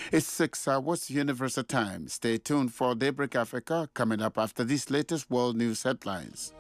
It's 6 hours Universal Time. Stay tuned for Daybreak Africa coming up after these latest world news headlines.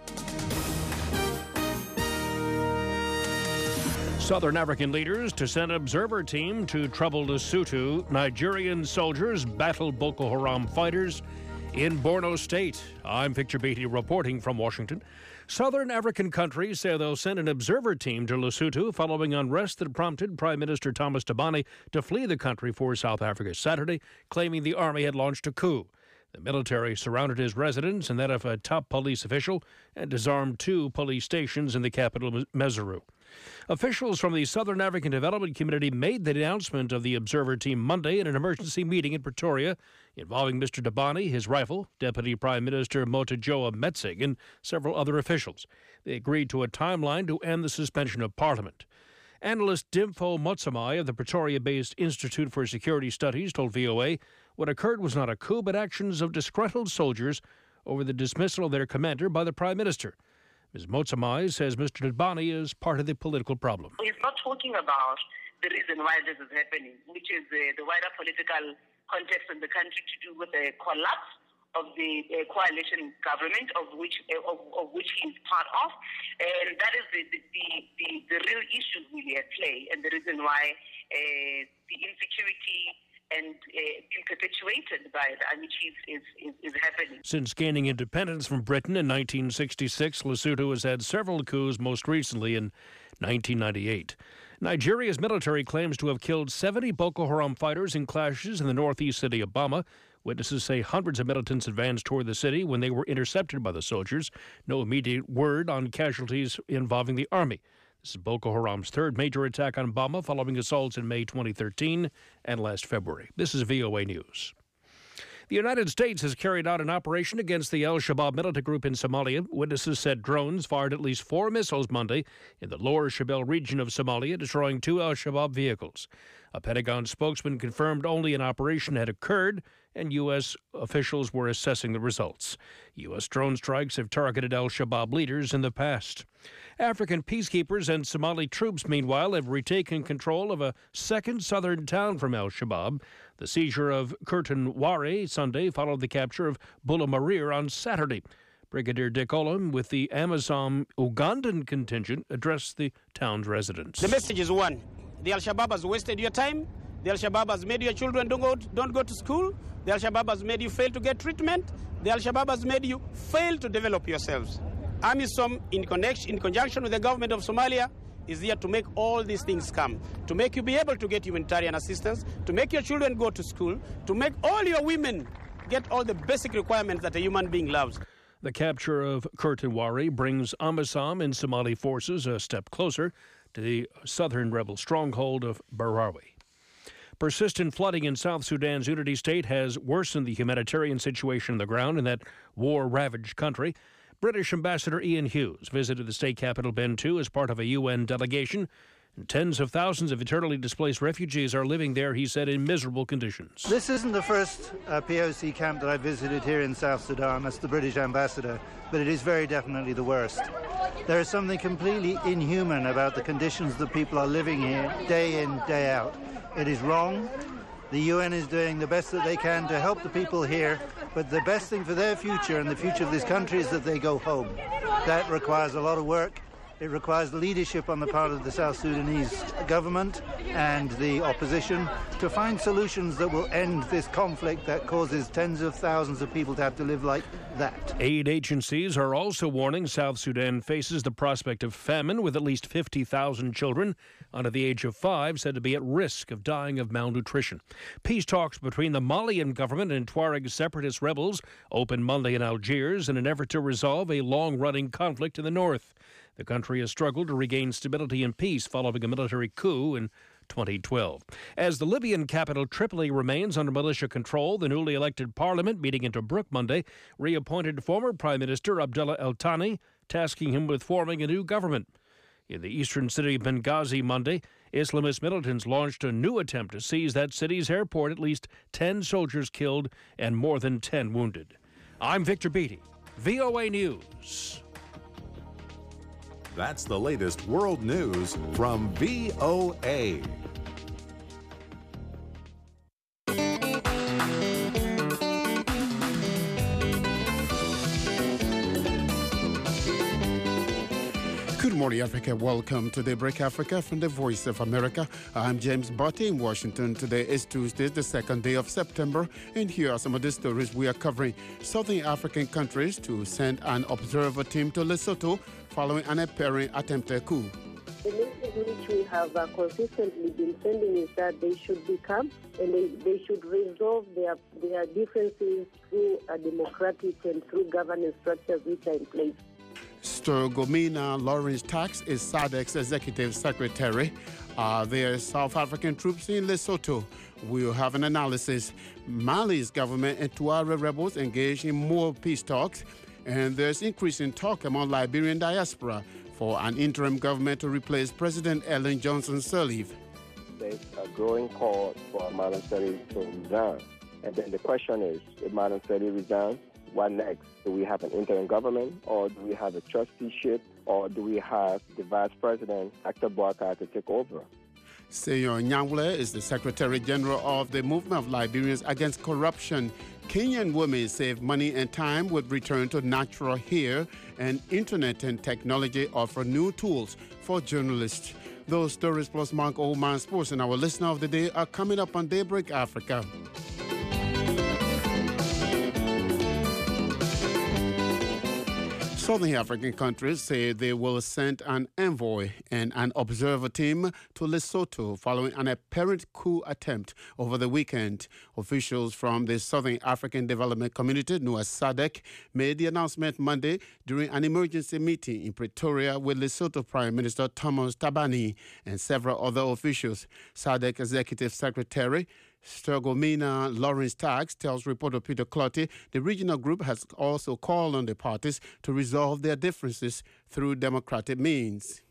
Southern African leaders to send observer team to trouble Lesotho. Nigerian soldiers battle Boko Haram fighters in Borno State. I'm Victor Beatty reporting from Washington. Southern African countries say they'll send an observer team to Lesotho following unrest that prompted Prime Minister Thomas Thabane to flee the country for South Africa Saturday, claiming the army had launched a coup. The military surrounded his residence and that of a top police official and disarmed 2 police stations in the capital, Maseru. Officials from the Southern African Development Community made the announcement of the observer team Monday in an emergency meeting in Pretoria involving Mr. Thabane, his rival, Deputy Prime Minister Motojoa Metsing, and several other officials. They agreed to a timeline to end the suspension of Parliament. Analyst Dimpho Motsamai of the Pretoria-based Institute for Security Studies told VOA what occurred was not a coup but actions of disgruntled soldiers over the dismissal of their commander by the Prime Minister. Ms. Motsamai says Mr. Thabane is part of the political problem. He's not talking about the reason why this is happening, which is the wider political context in the country to do with the collapse of the coalition government of which he's part of, and that is the real issue really at play, and the reason why the insecurity and being perpetuated by the army chiefs is happening. Since gaining independence from Britain in 1966, Lesotho has had several coups, most recently in 1998. Nigeria's military claims to have killed 70 Boko Haram fighters in clashes in the northeast city of Bama. Witnesses say hundreds of militants advanced toward the city when they were intercepted by the soldiers. No immediate word on casualties involving the army. This is Boko Haram's third major attack on Bama following assaults in May 2013 and last February. This is VOA News. The United States has carried out an operation against the al-Shabaab militant group in Somalia. Witnesses said drones fired at least 4 missiles Monday in the Lower Shabelle region of Somalia, destroying 2 al-Shabaab vehicles. A Pentagon spokesman confirmed only an operation had occurred, and U.S. officials were assessing the results. U.S. drone strikes have targeted al-Shabaab leaders in the past. African peacekeepers and Somali troops, meanwhile, have retaken control of a second southern town from al-Shabaab. The seizure of Kurtan Ware Sunday followed the capture of Bulamarir on Saturday. Brigadier Dick Olam with the Amazon Ugandan contingent addressed the town's residents. The message is one. The Al-Shabaab has wasted your time. The Al-Shabaab has made your children don't go to school. The Al-Shabaab has made you fail to get treatment. The Al-Shabaab has made you fail to develop yourselves. AMISOM, in conjunction with the government of Somalia, is here to make all these things come, to make you be able to get humanitarian assistance, to make your children go to school, to make all your women get all the basic requirements that a human being loves. The capture of Kurtan Ware brings AMISOM and Somali forces a step closer to the southern rebel stronghold of Barawi. Persistent flooding in South Sudan's Unity State has worsened the humanitarian situation on the ground in that war-ravaged country. British Ambassador Ian Hughes visited the state capital Bentiu as part of a UN delegation. And tens of thousands of internally displaced refugees are living there, he said, in miserable conditions. This isn't the first POC camp that I visited here in South Sudan as the British ambassador, but it is very definitely the worst. There is something completely inhuman about the conditions that people are living here day in, day out. It is wrong. The UN is doing the best that they can to help the people here, but the best thing for their future and the future of this country is that they go home. That requires a lot of work. It requires leadership on the part of the South Sudanese government and the opposition to find solutions that will end this conflict that causes tens of thousands of people to have to live like that. Aid agencies are also warning South Sudan faces the prospect of famine, with at least 50,000 children under the age of 5 said to be at risk of dying of malnutrition. Peace talks between the Malian government and Tuareg separatist rebels opened Monday in Algiers in an effort to resolve a long-running conflict in the north. The country has struggled to regain stability and peace following a military coup in 2012. As the Libyan capital Tripoli remains under militia control, the newly elected parliament, meeting in Tobruk Monday, reappointed former Prime Minister Abdullah El Thani, tasking him with forming a new government. In the eastern city of Benghazi Monday, Islamist militants launched a new attempt to seize that city's airport, at least 10 soldiers killed and more than 10 wounded. I'm Victor Beatty, VOA News. That's the latest world news from VOA. morning, Africa. Welcome to Daybreak Africa from the Voice of America. I'm James Botti in Washington. Today is Tuesday, the second day of September, and here are some of the stories we are covering. Southern African countries to send an observer team to Lesotho following an apparent attempted coup. The message which we have consistently been sending is that they should become and they should resolve their differences through a democratic and through governance structures which are in place. Stergomena Lawrence Tax is SADC's executive secretary. There are South African troops in Lesotho. We'll have an analysis. Mali's government and Tuareg rebels engage in more peace talks. And there's increasing talk among Liberian diaspora for an interim government to replace President Ellen Johnson Sirleaf. There's a growing call for Madam Sirleaf to resign. And then the question is, if Madam Sirleaf resigns, what next? Do we have an interim government, or do we have a trusteeship, or do we have the vice president, Dr. Boakar, to take over? Seyon Nyangwle is the Secretary General of the Movement of Liberians Against Corruption. Kenyan women save money and time with return to natural hair, and internet and technology offer new tools for journalists. Those stories plus Mark Oldman Sports and our listener of the day are coming up on Daybreak Africa. Southern African countries say they will send an envoy and an observer team to Lesotho following an apparent coup attempt over the weekend. Officials from the Southern African Development Community, known as SADC, made the announcement Monday during an emergency meeting in Pretoria with Lesotho Prime Minister Thomas Thabane and several other officials. SADC Executive Secretary Stergomena Lawrence Tax tells reporter Peter Clotty the regional group has also called on the parties to resolve their differences through democratic means.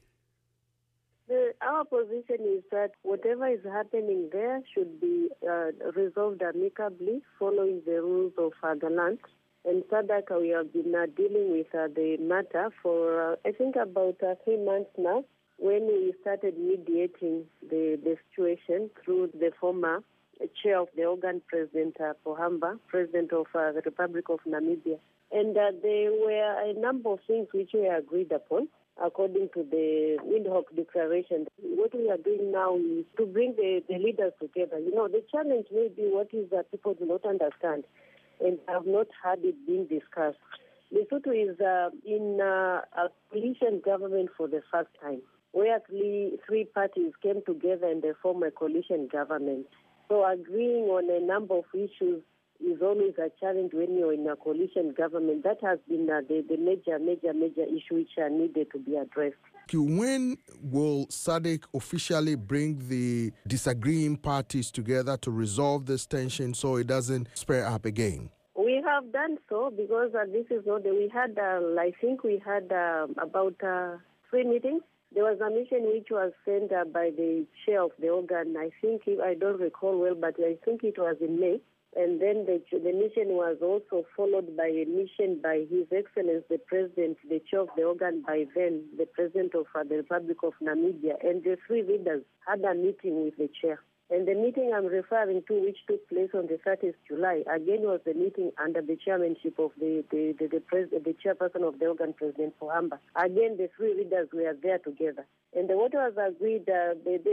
Our position is that whatever is happening there should be resolved amicably following the rules of the land. And SADC, we have been dealing with the matter for, I think, about 3 months now, when we started mediating the situation through the former chair of the organ, President Pohamba, President of the Republic of Namibia. And there were a number of things which we agreed upon according to the Windhoek Declaration. What we are doing now is to bring the leaders together. You know, the challenge may be what is that people do not understand and have not had it being discussed. Lesotho is in a coalition government for the first time, where three parties came together and they formed a coalition government. So agreeing on a number of issues is always a challenge when you're in a coalition government. That has been the major issue which needed to be addressed. When will SADC officially bring the disagreeing parties together to resolve this tension so it doesn't spur up again? We have done so because this is not. We had, I think we had about 3 meetings. There was a mission which was sent by the chair of the organ. I think, I don't recall well, but I think it was in May. And then the mission was also followed by a mission by His Excellency the President, the chair of the organ, by then the President of the Republic of Namibia. And the 3 leaders had a meeting with the chair. And the meeting I'm referring to, which took place on the 30th July, again was the meeting under the chairmanship of the chairperson of the organ, President Pohamba. Again, the 3 leaders were there together. And what was agreed, there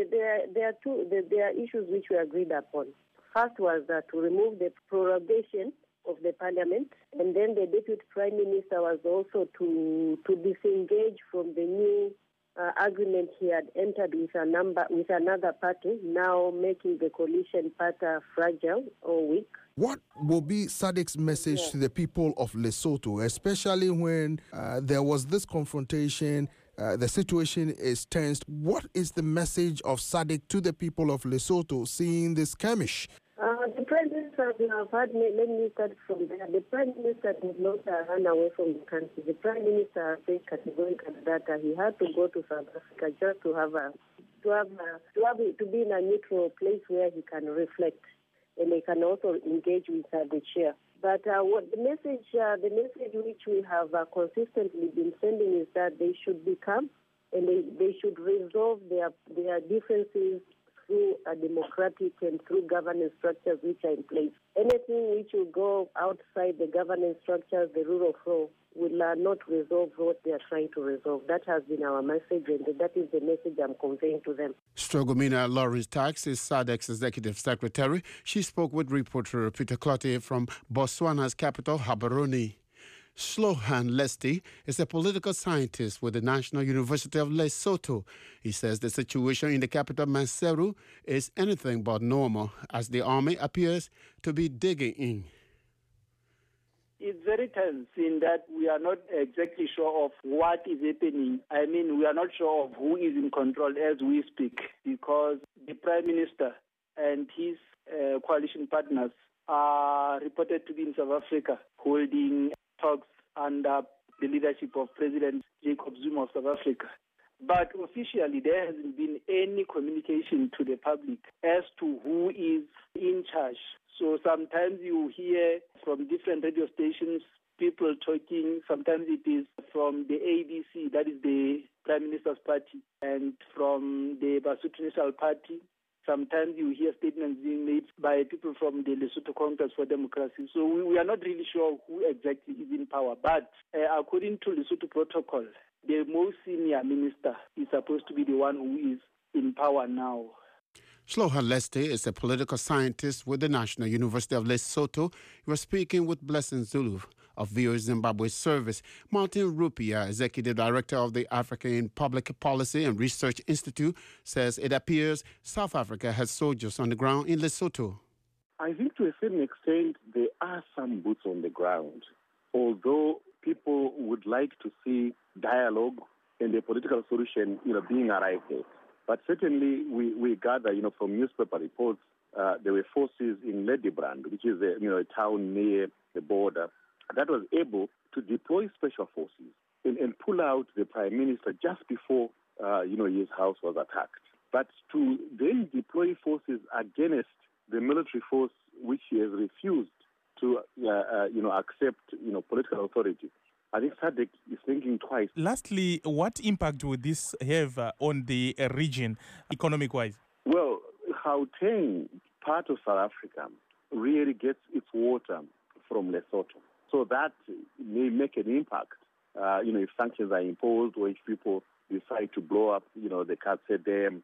are issues which we agreed upon. First was to remove the prorogation of the parliament, and then the deputy prime minister was also to disengage from the new agreement he had entered with another party, now making the coalition part fragile or weak. What will be SADC's message to the people of Lesotho, especially when there was this confrontation, the situation is tensed? What is the message of SADC to the people of Lesotho seeing this skirmish? The Prime Minister, let me start from there. The Prime Minister did not run away from the country. The Prime Minister said categorically that he had to go to South Africa just to be in a neutral place where he can reflect and he can also engage with the chair. But what the message which we have consistently been sending is that they should become and they should resolve their differences through a democratic and through governance structures which are in place. Anything which will go outside the governance structures, the rule of law, will not resolve what they are trying to resolve. That has been our message, and that is the message I'm conveying to them. Strugomina Lawrence Tax is SADC's executive secretary. She spoke with reporter Peter Clottey from Botswana's capital, Gaborone. Slohan Lesti is a political scientist with the National University of Lesotho. He says the situation in the capital, Maseru, is anything but normal as the army appears to be digging in. It's very tense in that we are not exactly sure of what is happening. I mean, we are not sure of who is in control as we speak, because the Prime Minister and his coalition partners are reported to be in South Africa holding talks under the leadership of President Jacob Zuma of South Africa. But officially, there hasn't been any communication to the public as to who is in charge. So sometimes you hear from different radio stations people talking. Sometimes it is from the ABC, that is the Prime Minister's party, and from the Basotho National Party. Sometimes you hear statements being made by people from the Lesotho Congress for Democracy. So we are not really sure who exactly is in power. But according to Lesotho protocol, the most senior minister is supposed to be the one who is in power now. Slohan Lesti is a political scientist with the National University of Lesotho. He was speaking with Blessing Zulu of VOA Zimbabwe Service. Martin Rupia, Executive Director of the African Public Policy and Research Institute, says it appears South Africa has soldiers on the ground in Lesotho. I think to a certain extent there are some boots on the ground, although people would like to see dialogue and a political solution, being arrived at. But certainly we gather, from newspaper reports, there were forces in Ladybrand, which is a town near the border, that was able to deploy special forces and pull out the Prime Minister just before, his house was attacked. But to then deploy forces against the military force, which he has refused to, accept, political authority, I think SADC is thinking twice. Lastly, what impact would this have on the region, economic-wise? Well, Gauteng, part of South Africa, really gets its water from Lesotho. So that may make an impact, if sanctions are imposed or if people decide to blow up, the Katse Dam.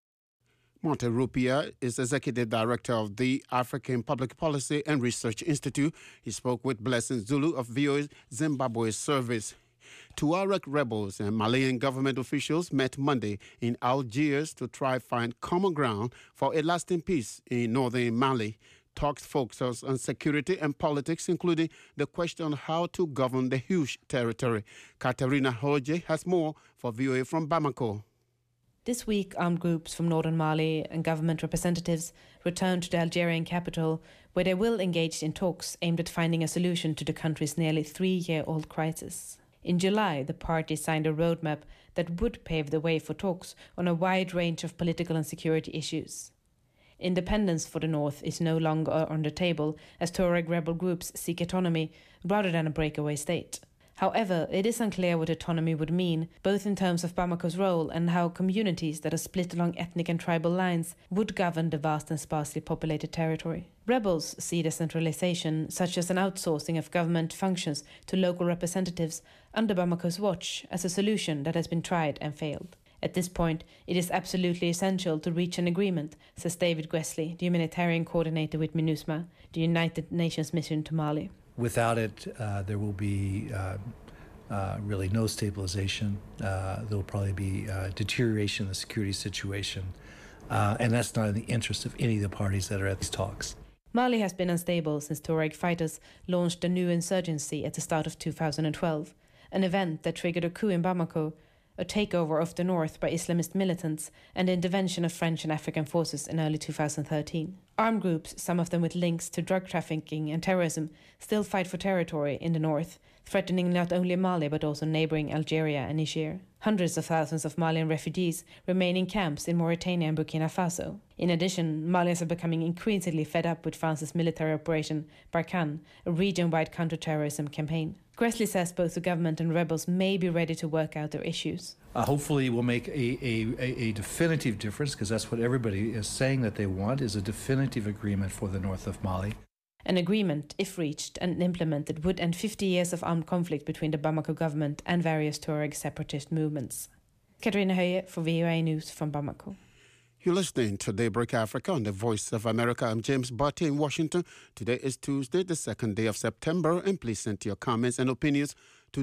Monte Rupia is Executive Director of the African Public Policy and Research Institute. He spoke with Blessing Zulu of VOA Zimbabwe Service. Tuareg rebels and Malian government officials met Monday in Algiers to try find common ground for a lasting peace in northern Mali. Talks focus on security and politics, including the question on how to govern the huge territory. Katarina Hoje has more for VOA from Bamako. This week, armed groups from northern Mali and government representatives returned to the Algerian capital, where they will engage in talks aimed at finding a solution to the country's nearly 3-year-old crisis. In July, the parties signed a roadmap that would pave the way for talks on a wide range of political and security issues. Independence for the north is no longer on the table, as Tuareg rebel groups seek autonomy rather than a breakaway state. However, it is unclear what autonomy would mean, both in terms of Bamako's role and how communities that are split along ethnic and tribal lines would govern the vast and sparsely populated territory. Rebels see decentralization, such as an outsourcing of government functions to local representatives under Bamako's watch, as a solution that has been tried and failed. At this point, it is absolutely essential to reach an agreement, says David Gwesley, the humanitarian coordinator with MINUSMA, the United Nations mission to Mali. Without it, there will be really no stabilization. There will probably be deterioration in the security situation. And that's not in the interest of any of the parties that are at these talks. Mali has been unstable since Tuareg fighters launched a new insurgency at the start of 2012, an event that triggered a coup in Bamako, a takeover of the north by Islamist militants, and the intervention of French and African forces in early 2013. Armed groups, some of them with links to drug trafficking and terrorism, still fight for territory in the north, threatening not only Mali but also neighboring Algeria and Niger. Hundreds of thousands of Malian refugees remain in camps in Mauritania and Burkina Faso. In addition, Malians are becoming increasingly fed up with France's military operation Barkhane, a region-wide counter-terrorism campaign. Cressley says both the government and rebels may be ready to work out their issues. Hopefully we'll make a definitive difference, because that's what everybody is saying that they want, is a definitive agreement for the north of Mali. An agreement, if reached and implemented, would end 50 years of armed conflict between the Bamako government and various Tuareg separatist movements. Katrina Höje for VOA News from Bamako. You're listening to Daybreak Africa on the Voice of America. I'm James Barty in Washington. Today is Tuesday, the 2nd day of September, and please send your comments and opinions to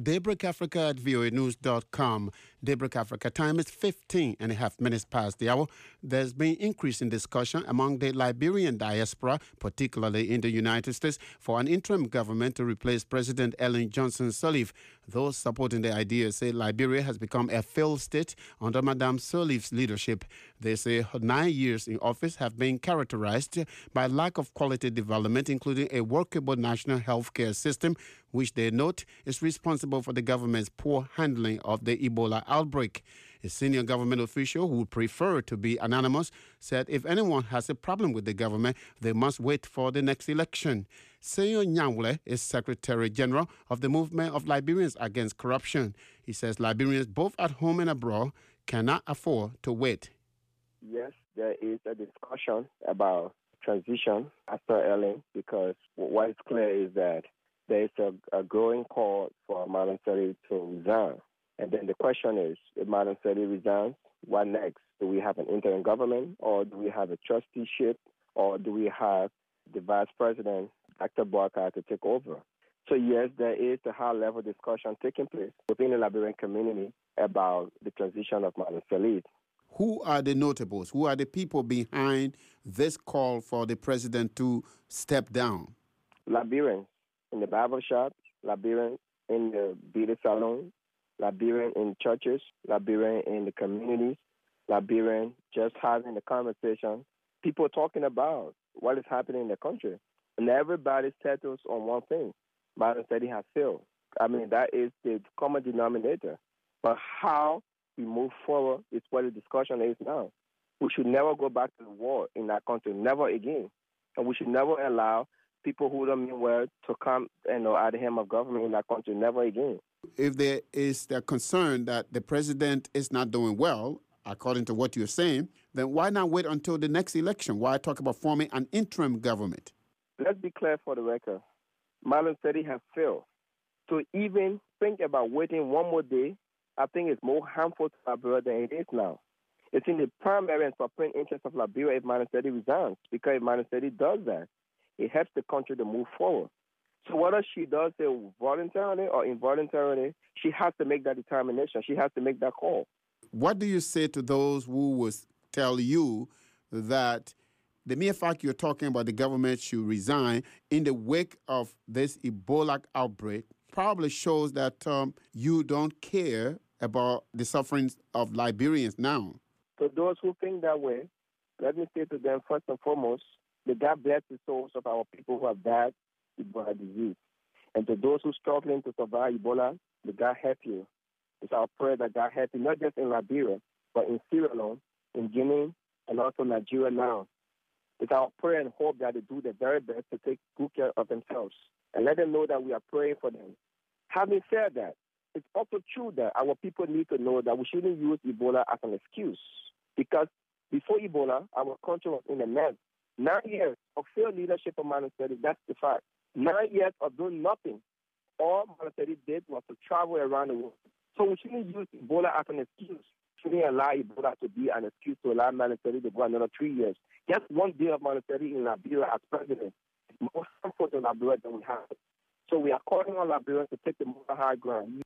daybreakafrica@voanews.com. Daybreak Africa time is 15 and a half minutes past the hour. There's been increasing discussion among the Liberian diaspora, particularly in the United States, for an interim government to replace President Ellen Johnson Sirleaf. Those supporting the idea say Liberia has become a failed state under Madame Sirleaf's leadership. They say her 9 years in office have been characterized by lack of quality development, including a workable national health care system, which they note is responsible for the government's poor handling of the Ebola outbreak. A senior government official who would prefer to be anonymous said if anyone has a problem with the government, they must wait for the next election. Seyo Nyanwule is Secretary General of the Movement of Liberians Against Corruption. He says Liberians both at home and abroad cannot afford to wait. Yes, there is a discussion about transition after Ellen, because what is clear is that there is a growing call for Madam Sirleaf to resign. And then the question is, if Madam Sirleaf resigns, what next? Do we have an interim government, or do we have a trusteeship, or do we have the vice president, Dr. Barker, to take over? So yes, there is a high-level discussion taking place within the Liberian community about the transition of Madam Sirleaf. Who are the notables? Who are the people behind this call for the president to step down? Liberians in the barber shop, Liberians in the beauty salon, Liberian in churches, Liberian in the communities, Liberian just having the conversation, people talking about what is happening in the country. And everybody settles on one thing. Madam Sirleaf has failed. I mean, that is the common denominator. But how we move forward is what the discussion is now. We should never go back to the war in that country, never again. And we should never allow people who don't mean well to come at the helm of government in that country, never again. If there is the concern that the president is not doing well, according to what you're saying, then why not wait until the next election? Why talk about forming an interim government? Let's be clear for the record. Madam Sirleaf has failed. To even think about waiting one more day, I think it's more harmful to Liberia than it is now. It's in the primary and supreme interest of Liberia if Madam Sirleaf resigns, because if Madam Sirleaf does that, it helps the country to move forward. So whether she does it voluntarily or involuntarily, she has to make that determination. She has to make that call. What do you say to those who would tell you that the mere fact you're talking about the government should resign in the wake of this Ebola outbreak probably shows that you don't care about the sufferings of Liberians now? To those who think that way, let me say to them, first and foremost, that God bless the souls of our people who have died Ebola disease. And to those who are struggling to survive Ebola, that God help you. It's our prayer that God help you, not just in Liberia, but in Sierra Leone, in Guinea, and also Nigeria now. It's our prayer and hope that they do their very best to take good care of themselves and let them know that we are praying for them. Having said that, it's also true that our people need to know that we shouldn't use Ebola as an excuse, because before Ebola, our country was in a mess. 9 years of failed leadership of Madam Sirleaf, that's the fact. 9 years of doing nothing. All Madam Sirleaf did was to travel around the world. So we shouldn't use Ebola as an excuse. We shouldn't allow Ebola to be an excuse to allow Madam Sirleaf to go another 3 years. Just one day of Madam Sirleaf in Liberia as president is more harmful to Liberia than we have. So we are calling on Liberians to take the more high ground.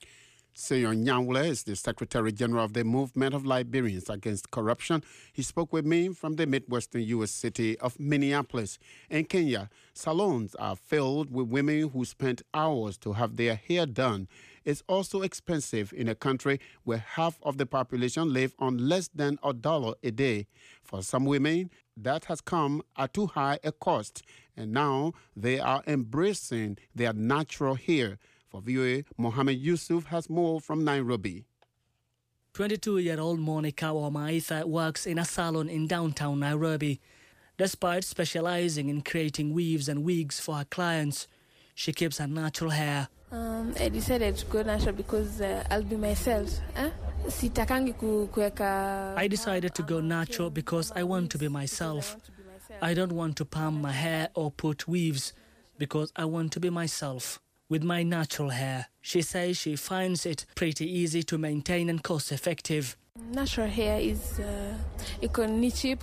Seyo Nyanwule is the Secretary General of the Movement of Liberians Against Corruption. He spoke with me from the Midwestern U.S. city of Minneapolis. In Kenya, salons are filled with women who spent hours to have their hair done. It's also expensive in a country where half of the population live on less than $1 a day. For some women, that has come at too high a cost, and now they are embracing their natural hair. For VOA, Mohammed Yusuf has more from Nairobi. 22-year-old Monica Wamaitha works in a salon in downtown Nairobi. Despite specializing in creating weaves and wigs for her clients, she keeps her natural hair. I decided to go natural because I'll be myself. I decided to go natural because I want to be myself. I don't want to palm my hair or put weaves because I want to be myself with my natural hair. She says she finds it pretty easy to maintain and cost-effective. Natural hair is cheap.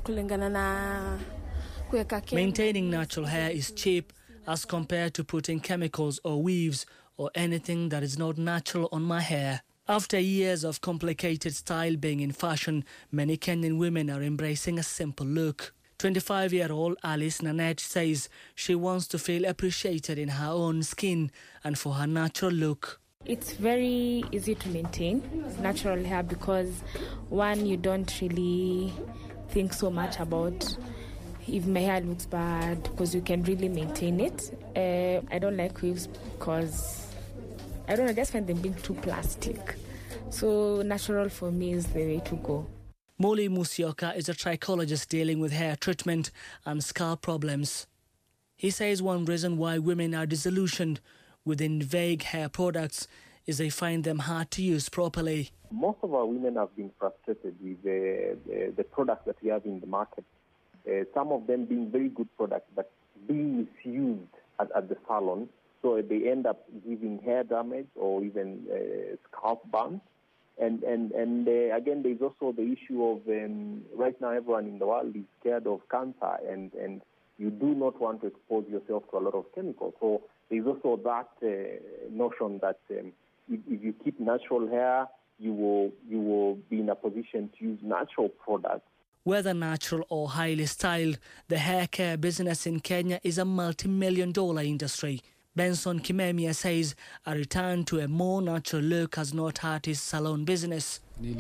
Maintaining natural hair is cheap as compared to putting chemicals or weaves or anything that is not natural on my hair. After years of complicated style being in fashion, many Kenyan women are embracing a simple look. 25-year-old Alice Nanette says she wants to feel appreciated in her own skin and for her natural look. It's very easy to maintain natural hair because, one, you don't really think so much about if my hair looks bad because you can really maintain it. I don't like weaves because I just find them being too plastic. So natural for me is the way to go. Molly Musyoka is a trichologist dealing with hair treatment and scalp problems. He says one reason why women are disillusioned within vague hair products is they find them hard to use properly. Most of our women have been frustrated with the products that we have in the market. Some of them being very good products, but being misused at the salon. So they end up giving hair damage or even scalp burns. And again, there's also the issue of right now everyone in the world is scared of cancer, and you do not want to expose yourself to a lot of chemicals. So there's also that notion that if you keep natural hair, you will be in a position to use natural products. Whether natural or highly styled, the hair care business in Kenya is a multi-million-dollar industry. Benson Kimemia says a return to a more natural look has not hurt his salon business.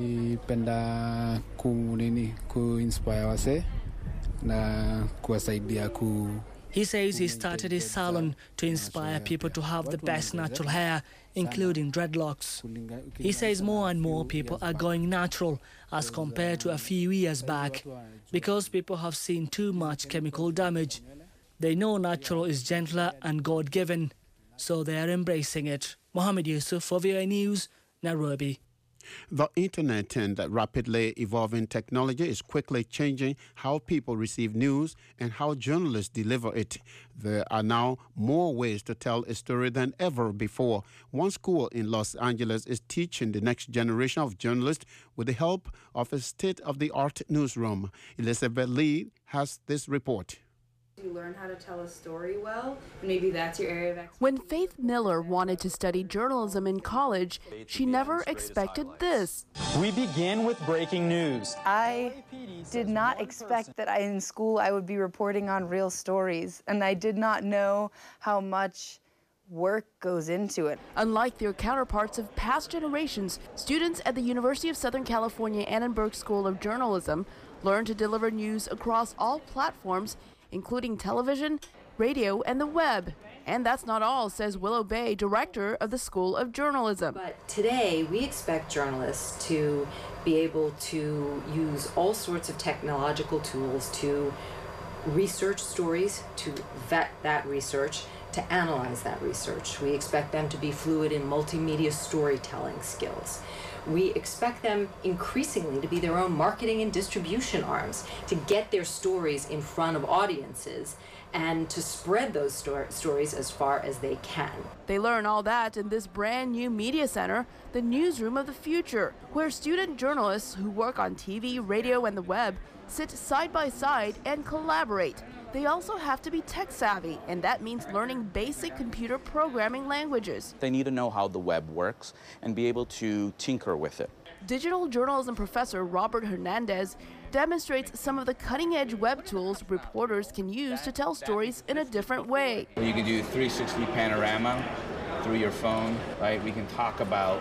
Nilipenda ku-inspire wase na kuwasaidia ku. He says he started his salon to inspire people to have the best natural hair, including dreadlocks. He says more and more people are going natural as compared to a few years back because people have seen too much chemical damage. They know natural is gentler and God-given, so they are embracing it. Mohammed Yusuf for VOA News, Nairobi. The internet and rapidly evolving technology is quickly changing how people receive news and how journalists deliver it. There are now more ways to tell a story than ever before. One school in Los Angeles is teaching the next generation of journalists with the help of a state-of-the-art newsroom. Elizabeth Lee has this report. You learn how to tell a story well, and maybe that's your area of expertise. When Faith Miller wanted to study journalism in college, she never expected this. We begin with breaking news. I did not expect that in school I would be reporting on real stories, and I did not know how much work goes into it. Unlike their counterparts of past generations, students at the University of Southern California Annenberg School of Journalism learn to deliver news across all platforms, including television, radio, and the web. And that's not all, says Willow Bay, director of the School of Journalism. But today, we expect journalists to be able to use all sorts of technological tools to research stories, to vet that research, to analyze that research. We expect them to be fluid in multimedia storytelling skills. We expect them increasingly to be their own marketing and distribution arms, to get their stories in front of audiences and to spread those stories as far as they can. They learn all that in this brand new media center, the Newsroom of the Future, where student journalists who work on TV, radio, and the web sit side by side and collaborate. They also have to be tech savvy, and that means learning basic computer programming languages. They need to know how the web works and be able to tinker with it. Digital journalism professor Robert Hernandez demonstrates some of the cutting-edge web tools reporters can use to tell stories in a different way. You can do 360 panorama through your phone, right? We can talk about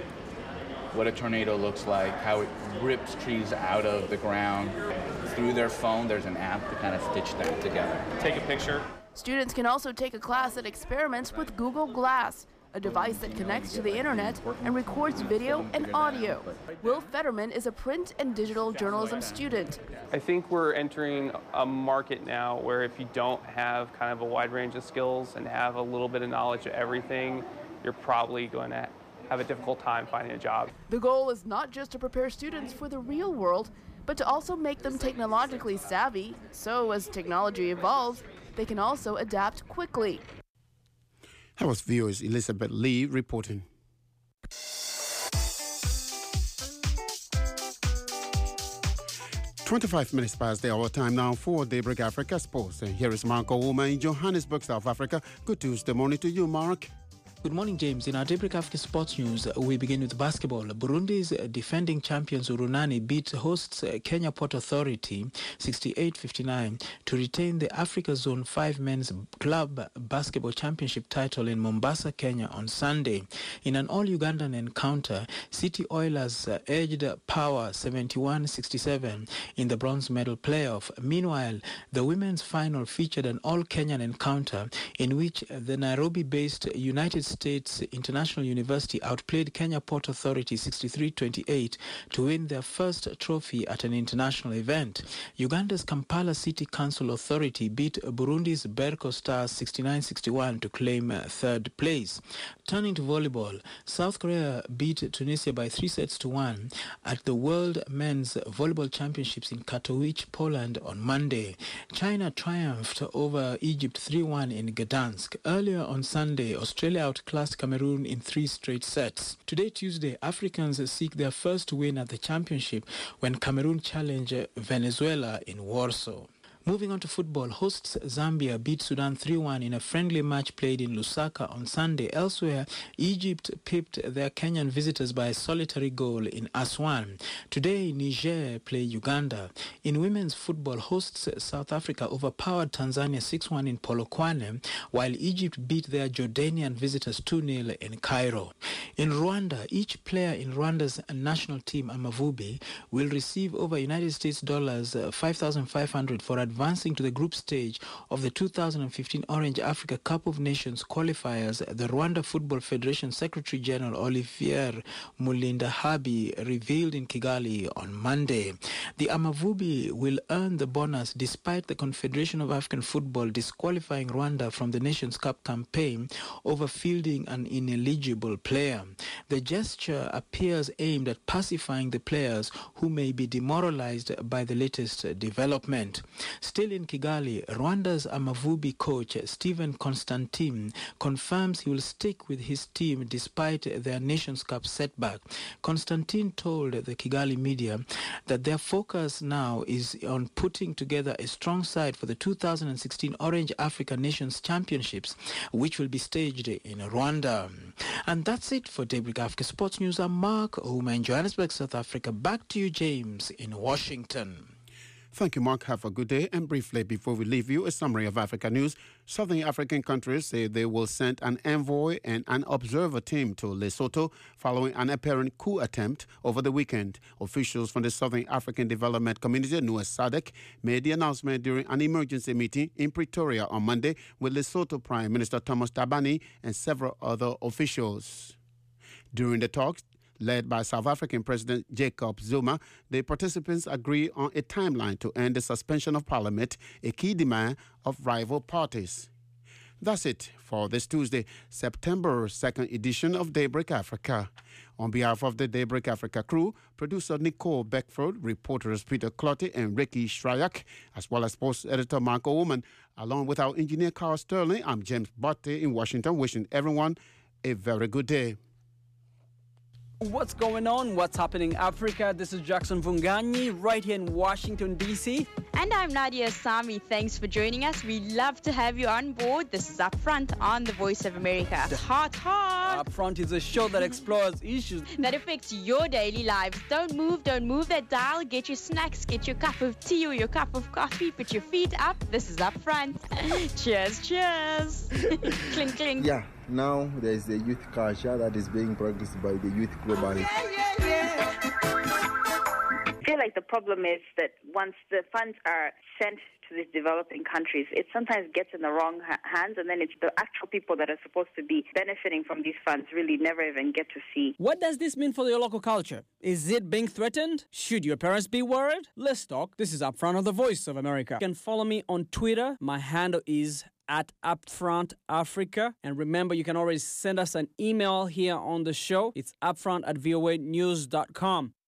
what a tornado looks like, how it rips trees out of the ground. Through their phone, there's an app to kind of stitch that together. Take a picture. Students can also take a class that experiments with Google Glass, a device that connects to the internet and records video and audio. Will Fetterman is a print and digital journalism student. I think we're entering a market now where if you don't have kind of a wide range of skills and have a little bit of knowledge of everything, you're probably going to have a difficult time finding a job. The goal is not just to prepare students for the real world, but to also make them technologically savvy, so as technology evolves, they can also adapt quickly. That was VOA's Elizabeth Lee reporting. "25 minutes past the hour time now for Daybreak Africa Sports. And here is Mark Ouma in Johannesburg, South Africa. Good Tuesday morning to you, Mark. Good morning, James. In our Daybreak Africa Sports News, we begin with basketball. Burundi's defending champions Urunani beat hosts Kenya Port Authority 68-59 to retain the Africa Zone 5 Men's Club Basketball Championship title in Mombasa, Kenya on Sunday. In an all-Ugandan encounter, City Oilers edged Power 71-67 in the bronze medal playoff. Meanwhile, the women's final featured an all-Kenyan encounter in which the Nairobi-based United States International University outplayed Kenya Port Authority 63-28 to win their first trophy at an international event. Uganda's Kampala City Council Authority beat Burundi's Berco Stars 69-61 to claim third place. Turning to volleyball, South Korea beat Tunisia by 3-1 at the World Men's Volleyball Championships in Katowice, Poland on Monday. China triumphed over Egypt 3-1 in Gdansk. Earlier on Sunday, Australia outclassed Cameroon in 3 straight sets. Today, Tuesday, Africans seek their first win at the championship when Cameroon challenge Venezuela in Warsaw. Moving on to football, hosts Zambia beat Sudan 3-1 in a friendly match played in Lusaka on Sunday. Elsewhere, Egypt pipped their Kenyan visitors by a solitary goal in Aswan. Today, Niger play Uganda. In women's football, hosts South Africa overpowered Tanzania 6-1 in Polokwane, while Egypt beat their Jordanian visitors 2-0 in Cairo. In Rwanda, each player in Rwanda's national team, Amavubi, will receive over United States dollars 5,500 for advancing to the group stage of the 2015 Orange Africa Cup of Nations qualifiers, the Rwanda Football Federation Secretary General Olivier Mulindahabi revealed in Kigali on Monday. The Amavubi will earn the bonus despite the Confederation of African Football disqualifying Rwanda from the Nations Cup campaign over fielding an ineligible player. The gesture appears aimed at pacifying the players who may be demoralized by the latest development. Still in Kigali, Rwanda's Amavubi coach Stephen Constantine confirms he will stick with his team despite their Nations Cup setback. Constantine told the Kigali media that their focus now is on putting together a strong side for the 2016 Orange Africa Nations Championships, which will be staged in Rwanda. And that's it for Daybreak Africa Sports News. I'm Mark Ouma in Johannesburg, South Africa. Back to you, James, in Washington. Thank you, Mark. Have a good day. And briefly, before we leave you, a summary of Africa news. Southern African countries say they will send an envoy and an observer team to Lesotho following an apparent coup attempt over the weekend. Officials from the Southern African Development Community, known as SADC, made the announcement during an emergency meeting in Pretoria on Monday with Lesotho Prime Minister Thomas Thabane and several other officials. During the talks, led by South African President Jacob Zuma, the participants agreed on a timeline to end the suspension of Parliament, a key demand of rival parties. That's it for this Tuesday, September 2nd edition of Daybreak Africa. On behalf of the Daybreak Africa crew, producer Nicole Beckford, reporters Peter Clotty and Ricky Shryak, as well as sports editor Marco Woman, along with our engineer Carl Sterling, I'm James Botte in Washington, wishing everyone a very good day. What's going on? What's happening in Africa? This is Jackson Vunganyi right here in Washington, D.C. And I'm Nadia Sami. Thanks for joining us. We love to have you on board. This is Upfront on the Voice of America. Hot. Upfront is a show that explores issues that affects your daily lives. Don't move that dial. Get your snacks, get your cup of tea or your cup of coffee. Put your feet up. This is Upfront. Cheers. Clink, clink. Yeah. Now there's the youth culture that is being practiced by the youth globally. I feel like the problem is that once the funds are sent to these developing countries, it sometimes gets in the wrong hands, and then it's the actual people that are supposed to be benefiting from these funds really never even get to see. What does this mean for your local culture? Is it being threatened? Should your parents be worried? Let's talk. This is Upfront on the Voice of America. You can follow me on Twitter. My handle is at Upfront Africa. And remember, you can always send us an email here on the show. It's upfront@voanews.com.